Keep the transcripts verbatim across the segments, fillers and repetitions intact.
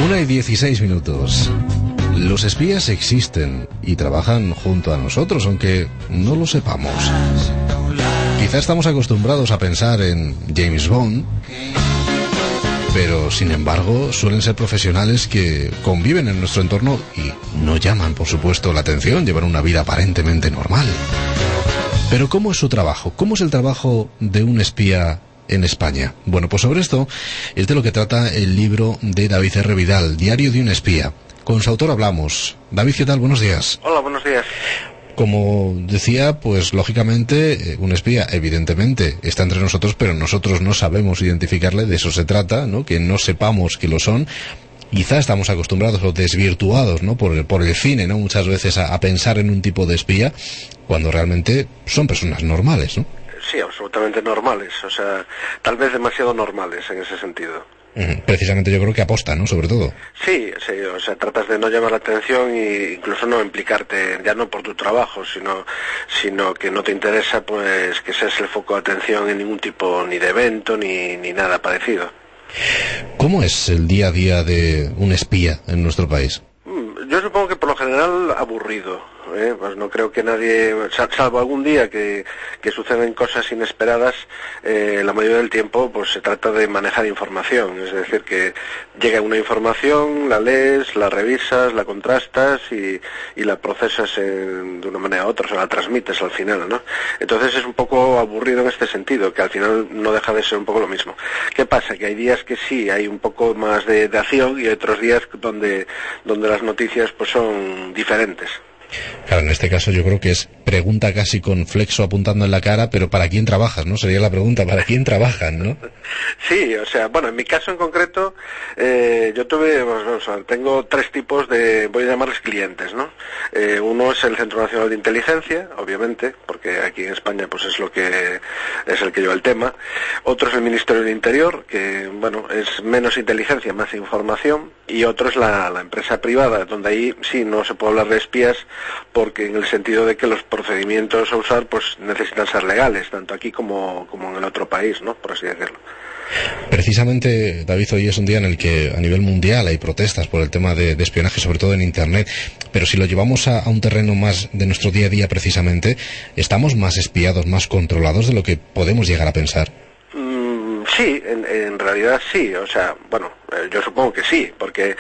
Una y dieciséis minutos. Los espías existen y trabajan junto a nosotros, aunque no lo sepamos. Quizá estamos acostumbrados a pensar en James Bond, pero sin embargo suelen ser profesionales que conviven en nuestro entorno y no llaman, por supuesto, la atención, llevan una vida aparentemente normal. Pero ¿cómo es su trabajo? ¿Cómo es el trabajo de un espía en España? Bueno, pues sobre esto es de lo que trata el libro de David R. Vidal, Diario de un espía. Con su autor hablamos. David, ¿qué tal? Buenos días. Hola, buenos días. Como decía, pues lógicamente un espía evidentemente está entre nosotros, pero nosotros no sabemos identificarle, de eso se trata, ¿no? Que no sepamos que lo son. Quizá estamos acostumbrados o desvirtuados, ¿no? Por el, por el cine, ¿no? Muchas veces a, a pensar en un tipo de espía cuando realmente son personas normales, ¿no? Sí, absolutamente normales, o sea, tal vez demasiado normales en ese sentido. Precisamente yo creo que aposta, ¿no? Sobre todo. Sí, sí, o sea, tratas de no llamar la atención e incluso no implicarte, ya no por tu trabajo, sino sino que no te interesa, pues, que seas el foco de atención en ningún tipo ni de evento ni, ni nada parecido. ¿Cómo es el día a día de un espía en nuestro país? Yo supongo que por lo general aburrido. ¿eh? Pues no creo que nadie, salvo algún día que, que suceden cosas inesperadas, eh, la mayoría del tiempo pues se trata de manejar información, es decir, que llega una información, la lees, la revisas, la contrastas y, y la procesas en, de una manera u otra, o sea, la transmites al final, ¿no? Entonces es un poco aburrido en este sentido, que al final no deja de ser un poco lo mismo. ¿Qué pasa? Que hay días que sí, hay un poco más de, de acción y otros días donde, donde las noticias pues son diferentes. Claro, en este caso yo creo que es pregunta casi con flexo apuntando en la cara, pero ¿para quién trabajas, no? Sería la pregunta, ¿para quién trabajan, no? Sí, o sea, bueno, en mi caso en concreto, eh, yo tuve, pues, o sea, tengo tres tipos de, voy a llamarles clientes, ¿no? Eh, uno es el Centro Nacional de Inteligencia, obviamente, porque aquí en España pues es lo que, es el que lleva el tema. Otro es el Ministerio del Interior, que, bueno, es menos inteligencia, más información. Y otro es la, la empresa privada, donde ahí sí no se puede hablar de espías, porque en el sentido de que los procedimientos a usar pues necesitan ser legales, tanto aquí como, como en el otro país, ¿no? Por así decirlo. Precisamente, David, hoy es un día en el que a nivel mundial hay protestas por el tema de, de espionaje, sobre todo en Internet, pero si lo llevamos a, a un terreno más de nuestro día a día precisamente, ¿estamos más espiados, más controlados de lo que podemos llegar a pensar? Mm, sí, en, en realidad sí, o sea, bueno, eh, yo supongo que sí, porque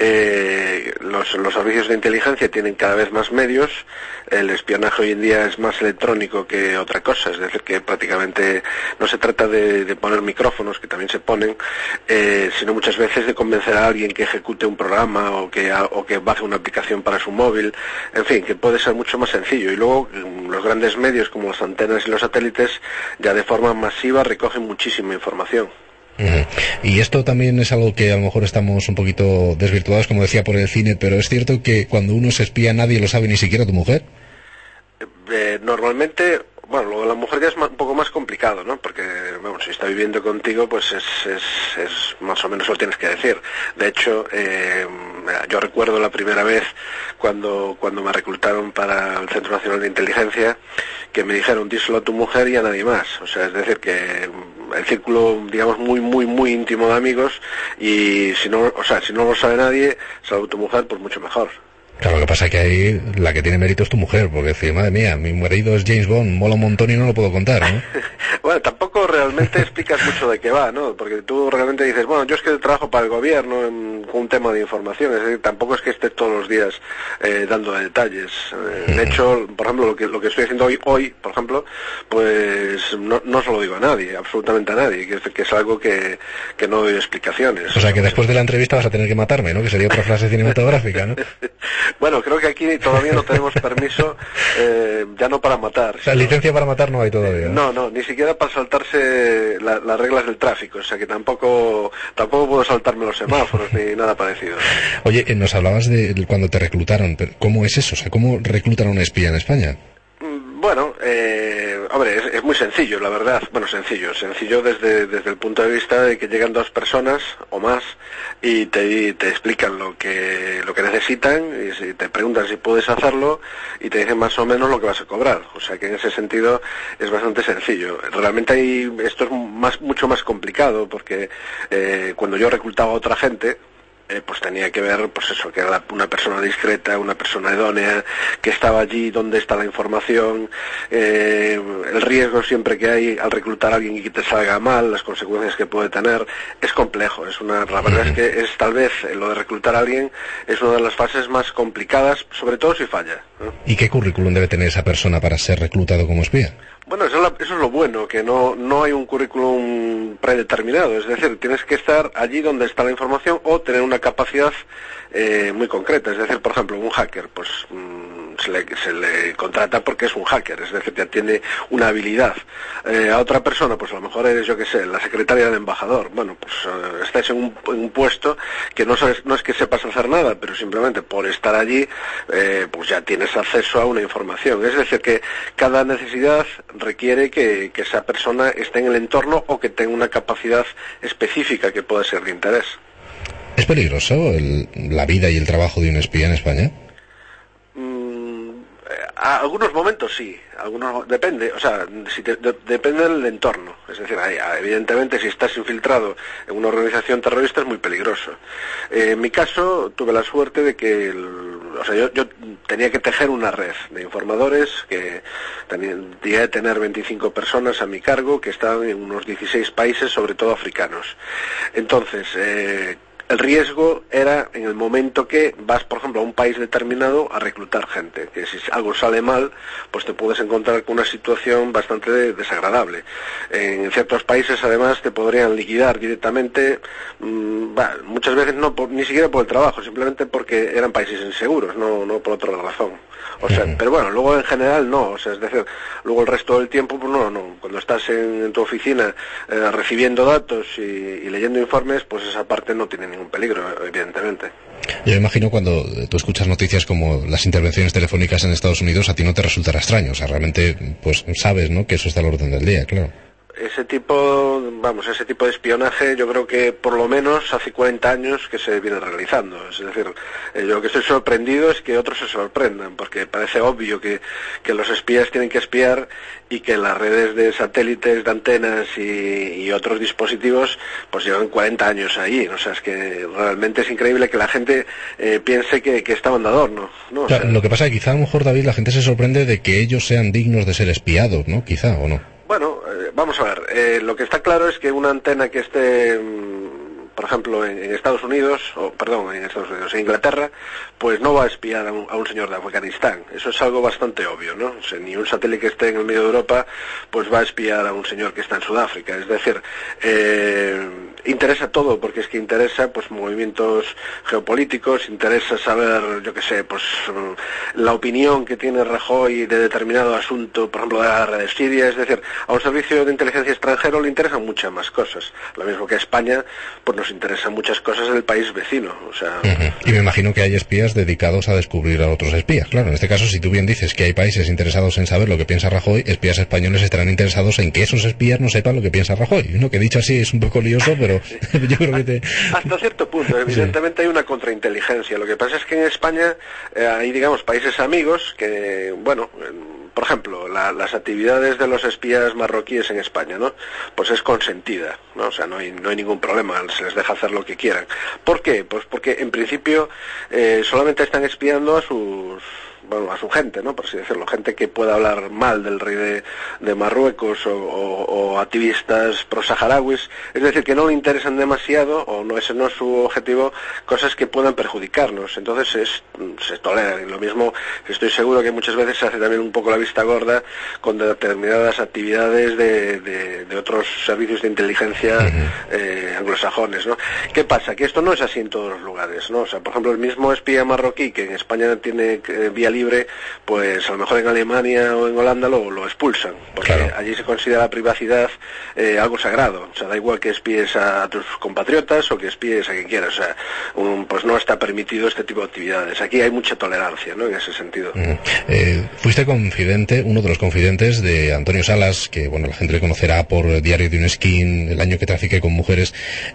eh, los, los servicios de inteligencia tienen cada vez más medios, el espionaje hoy en día es más electrónico que otra cosa, es decir, que prácticamente no se trata de, de poner micrófonos, que también se ponen, eh, sino muchas veces de convencer a alguien que ejecute un programa o que, o que baje una aplicación para su móvil, en fin, que puede ser mucho más sencillo. Y luego los grandes medios como las antenas y los satélites ya de forma masiva recogen muchísima información. Uh-huh. Y esto también es algo que a lo mejor estamos un poquito desvirtuados, como decía, por el cine, pero es cierto que cuando uno se espía nadie lo sabe, ni siquiera tu mujer. Eh, normalmente, bueno, lo de la mujer ya es más, un poco más complicado, ¿no? Porque, bueno, si está viviendo contigo, pues es, es, es más o menos lo tienes que decir. De hecho, eh, yo recuerdo la primera vez cuando, cuando me reclutaron para el Centro Nacional de Inteligencia, que me dijeron, díselo a tu mujer y a nadie más. O sea, es decir, que el círculo, digamos, muy, muy, muy íntimo de amigos, y si no, o sea, si no lo sabe nadie, salvo tu mujer, pues mucho mejor. Claro, lo que pasa es que ahí la que tiene mérito es tu mujer, porque decir, madre mía, mi marido es James Bond, mola un montón y no lo puedo contar, ¿no? Bueno, tampoco realmente explicas mucho de qué va, ¿no? Porque tú realmente dices, bueno, yo es que trabajo para el gobierno en, con un tema de información, es decir, tampoco es que estés todos los días eh, dando detalles. Eh, de hecho, por ejemplo, lo que lo que estoy haciendo hoy, hoy por ejemplo, pues no, no se lo digo a nadie, absolutamente a nadie, que es, que es algo que, que no doy explicaciones. O sea, que después de la entrevista vas a tener que matarme, ¿no? Que sería otra frase cinematográfica, ¿no? Bueno, creo que aquí todavía no tenemos permiso, eh, ya no para matar. O sea, sino, licencia para matar no hay todavía, ¿no? No, no, ni siquiera para saltarse la, las reglas del tráfico, o sea que tampoco tampoco puedo saltarme los semáforos ni nada parecido. Oye, nos hablabas de cuando te reclutaron, pero ¿cómo es eso? O sea, ¿cómo reclutan a un espía en España? Bueno, eh, hombre, es, es muy sencillo, la verdad. Bueno, sencillo, sencillo desde desde el punto de vista de que llegan dos personas o más y te, te explican lo que lo que necesitan y si te preguntan si puedes hacerlo y te dicen más o menos lo que vas a cobrar. O sea que en ese sentido es bastante sencillo. Realmente hay, esto es más mucho más complicado porque eh, cuando yo reclutaba a otra gente, eh, pues tenía que ver, pues eso, que era la, una persona discreta, una persona idónea, que estaba allí donde está la información, eh, el riesgo siempre que hay al reclutar a alguien y que te salga mal, las consecuencias que puede tener, es complejo, es una, la verdad es que es tal vez eh, lo de reclutar a alguien es una de las fases más complicadas, sobre todo si falla, ¿no? ¿Y qué currículum debe tener esa persona para ser reclutado como espía? Bueno, eso es, la, eso es lo bueno, que no, no hay un currículum predeterminado, es decir, tienes que estar allí donde está la información o tener una capacidad eh, muy concreta, es decir, por ejemplo, un hacker, pues mmm, se, le, se le contrata porque es un hacker, es decir, ya tiene una habilidad. Eh, a otra persona, pues a lo mejor eres, yo qué sé, la secretaria del embajador, bueno, pues eh, estás en un, en un puesto que no sabes, no es que sepas hacer nada, pero simplemente por estar allí, eh, pues ya tienes acceso a una información, es decir, que cada necesidad requiere que, que esa persona esté en el entorno o que tenga una capacidad específica que pueda ser de interés. ¿Es peligroso el, la vida y el trabajo de un espía en España? Mm, a algunos momentos sí, algunos depende, o sea, si te, de, depende del entorno. Es decir, hay, evidentemente si estás infiltrado en una organización terrorista es muy peligroso. Eh, en mi caso tuve la suerte de que, el, o sea, yo, yo tenía que tejer una red de informadores que tenía, llegué a tener veinticinco personas a mi cargo que estaban en unos dieciséis países, sobre todo africanos. Entonces, eh, el riesgo era en el momento que vas, por ejemplo, a un país determinado a reclutar gente, que si algo sale mal, pues te puedes encontrar con una situación bastante desagradable. En ciertos países, además, te podrían liquidar directamente, mmm, bah, muchas veces no por, ni siquiera por el trabajo, simplemente porque eran países inseguros, no, no por otra razón. O sea, pero bueno, luego en general no, o sea, es decir, luego el resto del tiempo, pues no, no, cuando estás en, en tu oficina eh, recibiendo datos y, y leyendo informes, pues esa parte no tiene ningún peligro, evidentemente. Yo imagino cuando tú escuchas noticias como las intervenciones telefónicas en Estados Unidos, a ti no te resultará extraño, o sea, realmente, pues sabes, ¿no?, que eso está al orden del día, claro. Ese tipo, vamos, ese tipo de espionaje yo creo que por lo menos hace cuarenta años que se viene realizando. Es decir, eh, yo lo que estoy sorprendido es que otros se sorprendan, porque parece obvio que, que los espías tienen que espiar y que las redes de satélites, de antenas y, y otros dispositivos pues llevan cuarenta años ahí. O sea, es que realmente es increíble que la gente eh, piense que, que está mandador, ¿no? ¿no? O sea, claro, lo que pasa es que quizá a lo mejor, David, la gente se sorprende de que ellos sean dignos de ser espiados, ¿no? Quizá, ¿o no? Bueno, eh, vamos a ver, eh, lo que está claro es que una antena que esté, mmm, por ejemplo, en, en Estados Unidos, o perdón, en Estados Unidos, en Inglaterra, pues no va a espiar a un, a un señor de Afganistán. Eso es algo bastante obvio, ¿no? O sea, ni un satélite que esté en el medio de Europa, pues va a espiar a un señor que está en Sudáfrica. Es decir, eh, interesa todo, porque es que interesa, pues, movimientos geopolíticos, interesa saber, yo qué sé, pues, la opinión que tiene Rajoy de determinado asunto, por ejemplo, de la guerra de Siria. Es decir, a un servicio de inteligencia extranjero le interesan muchas más cosas. Lo mismo que a España, pues nos interesan muchas cosas del país vecino. O sea, uh-huh. Y me imagino que hay espías dedicados a descubrir a otros espías. Claro, en este caso, si tú bien dices que hay países interesados en saber lo que piensa Rajoy, espías españoles estarán interesados en que esos espías no sepan lo que piensa Rajoy. ¿No? Que dicho así es un poco lioso, pero sí. yo creo que te... Hasta cierto punto, evidentemente sí. Hay una contrainteligencia. Lo que pasa es que en España eh, hay, digamos, países amigos que, bueno, por ejemplo, la, las actividades de los espías marroquíes en España, ¿no? Pues es consentida, ¿no? O sea, no hay, no hay ningún problema, se les deja hacer lo que quieran. ¿Por qué? Pues porque en principio eh, solamente están espiando a sus... bueno, a su gente, ¿no?, por así decirlo, gente que pueda hablar mal del rey de, de Marruecos o, o, o activistas pro-saharauis, es decir, que no le interesan demasiado, o no, ese no es su objetivo, cosas que puedan perjudicarnos. Entonces es, se toleran. Y lo mismo, estoy seguro que muchas veces se hace también un poco la vista gorda con determinadas actividades de, de, de otros servicios de inteligencia eh, anglosajones, ¿no? ¿Qué pasa? Que esto no es así en todos los lugares, ¿no? O sea, por ejemplo, el mismo espía marroquí que en España tiene eh, vía libre, pues a lo mejor en Alemania o en Holanda lo, lo expulsan, porque claro, allí se considera la privacidad eh, algo sagrado. O sea, da igual que espíes a tus compatriotas o que espíes a quien quieras. O sea, un, pues no está permitido este tipo de actividades. Aquí hay mucha tolerancia, ¿no?, en ese sentido. Uh-huh. eh, fuiste confidente, uno de los confidentes de Antonio Salas, que bueno, la gente le conocerá por Diario de un Esquín, El año que trafiqué con mujeres.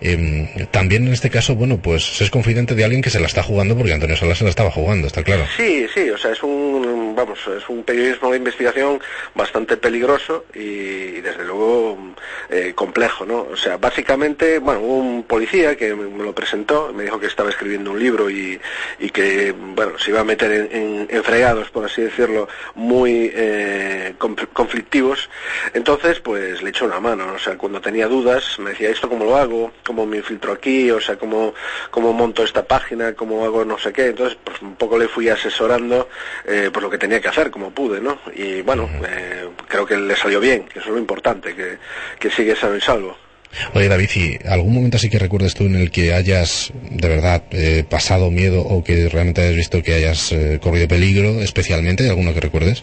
Eh, también en este caso, bueno, pues es confidente de alguien que se la está jugando, porque Antonio Salas se la estaba jugando, está claro. Sí, sí, o sea, sea, es un, vamos, es un periodismo de investigación bastante peligroso y, y desde luego eh, complejo, ¿no? O sea, básicamente, bueno, un policía que me lo presentó, me dijo que estaba escribiendo un libro y, y que, bueno, se iba a meter en, en, en fregados, por así decirlo, muy eh, conflictivos. Entonces, pues le echó una mano, o sea, cuando tenía dudas, me decía, ¿esto cómo lo hago? ¿Cómo me infiltro aquí? O sea, ¿cómo, cómo monto esta página? ¿Cómo hago no sé qué? Entonces, pues un poco le fui asesorando eh, por lo que tenía que hacer, como pude, ¿no? Y bueno, eh, creo que le salió bien, que eso es lo importante, que, que sigue sano y salvo. Oye, David, ¿y algún momento así que recuerdes tú en el que hayas de verdad eh, pasado miedo o que realmente hayas visto que hayas eh, corrido peligro especialmente? ¿Hay alguno que recuerdes?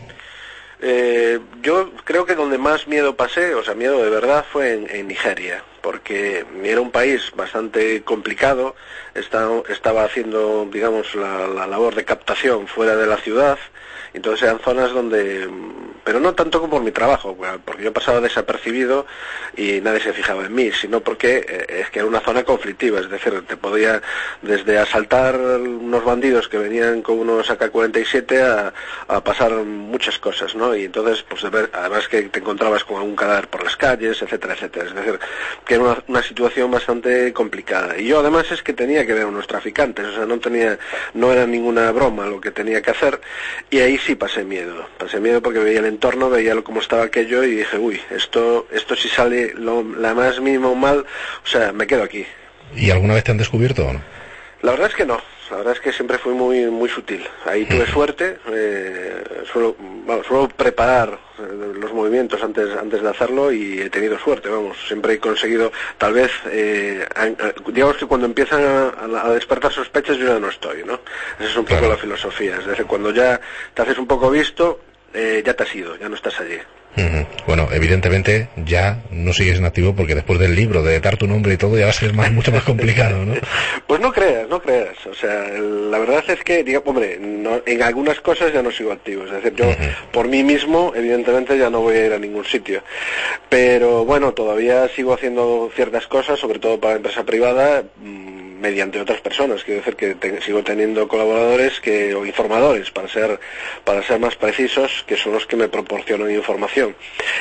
Eh, yo creo que donde más miedo pasé, o sea, miedo de verdad, fue en, en Nigeria, porque era un país bastante complicado, estaba, estaba haciendo, digamos, la, la labor de captación fuera de la ciudad, entonces eran zonas donde, pero no tanto como por mi trabajo, porque yo pasaba desapercibido y nadie se fijaba en mí, sino porque eh, es que era una zona conflictiva, es decir, te podía desde asaltar unos bandidos que venían con unos A K cuarenta y siete a, a pasar muchas cosas, ¿no? Y entonces, pues además que te encontrabas con algún cadáver por las calles, etcétera, etcétera, es decir, que era una, una situación bastante complicada. Y yo además es que tenía que ver a unos traficantes, o sea, no tenía, no era ninguna broma lo que tenía que hacer, y ahí sí pasé miedo, pasé miedo porque veía el entorno, veía cómo estaba aquello y dije, uy, esto, esto si sale lo, la más mínimo mal, o sea, me quedo aquí. ¿Y alguna vez te han descubierto o no? La verdad es que no, la verdad es que siempre fui muy muy sutil. Ahí tuve suerte, eh, suelo, bueno, suelo preparar los movimientos antes antes de hacerlo y he tenido suerte, vamos, siempre he conseguido, tal vez, eh, digamos que cuando empiezan a, a despertar sospechas yo ya no estoy, ¿no? Esa es un poco claro. La filosofía, es decir, cuando ya te haces un poco visto, eh, ya te has ido, ya no estás allí. Uh-huh. Bueno, evidentemente ya no sigues en activo porque después del libro, de dar tu nombre y todo, ya va a ser más, mucho más complicado, ¿no? Pues no creas, no creas. O sea, el, la verdad es que, digo, hombre, no, en algunas cosas ya no sigo activo. Es decir, yo uh-huh. por mí mismo, evidentemente, ya no voy a ir a ningún sitio. Pero bueno, todavía sigo haciendo ciertas cosas, sobre todo para la empresa privada, mmm, mediante otras personas. Quiero decir que te, sigo teniendo colaboradores que o informadores, para ser para ser más precisos, que son los que me proporcionan información.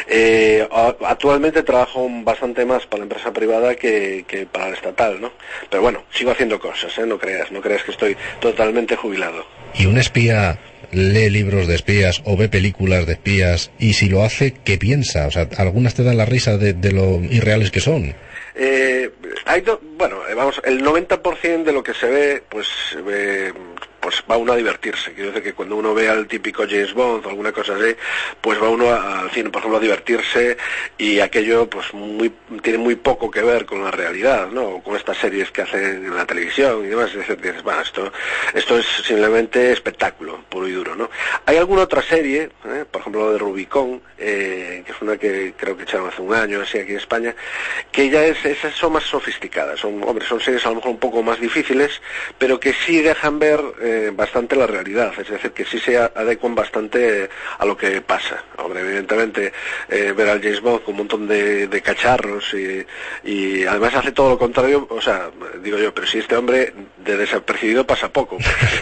Eh, actualmente trabajo bastante más para la empresa privada que, que para la estatal, ¿no? Pero bueno, sigo haciendo cosas, ¿eh? No creas, no creas que estoy totalmente jubilado. ¿Y un espía lee libros de espías o ve películas de espías y si lo hace, qué piensa? O sea, algunas te dan la risa de, de lo irreales que son. Eh, hay do, bueno, vamos, el noventa por ciento de lo que se ve, pues, eh, pues va uno a divertirse. Quiero decir que cuando uno ve al típico James Bond o alguna cosa así, pues va uno al cine, por ejemplo, a divertirse, y aquello pues muy tiene muy poco que ver con la realidad, ¿no? O con estas series que hacen en la televisión y demás. Es decir, dices, bueno, esto, esto es simplemente espectáculo, puro y duro, ¿no? Hay alguna otra serie, ¿eh? Por ejemplo, la de Rubicon, eh, que es una que creo que echaron hace un año, así, aquí en España, que ya es, esas son más sofisticadas, son, hombre, son series a lo mejor un poco más difíciles, pero que sí dejan ver eh, bastante la realidad, es decir, que sí se adecuan bastante a lo que pasa. Hombre, evidentemente, eh, ver al James Bond con un montón de, de cacharros y, y además hace todo lo contrario, o sea, digo yo, pero si este hombre de desapercibido pasa poco.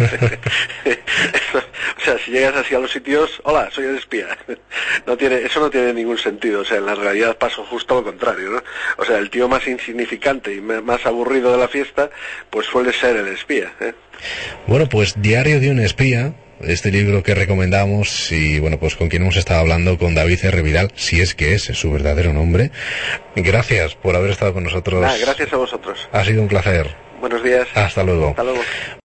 O sea, si llegas así a los sitios, hola, soy el espía. No tiene, eso no tiene ningún sentido, o sea, en la realidad pasa justo lo contrario, ¿no? O sea, el tío más insignificante y más aburrido de la fiesta, pues suele ser el espía, ¿eh? Bueno, pues Diario de un espía, este libro que recomendamos, y bueno, pues con quien hemos estado hablando, con David R. Vidal, si es que es su verdadero nombre. Gracias por haber estado con nosotros. Ah, gracias a vosotros. Ha sido un placer. Buenos días. Hasta luego. Hasta luego.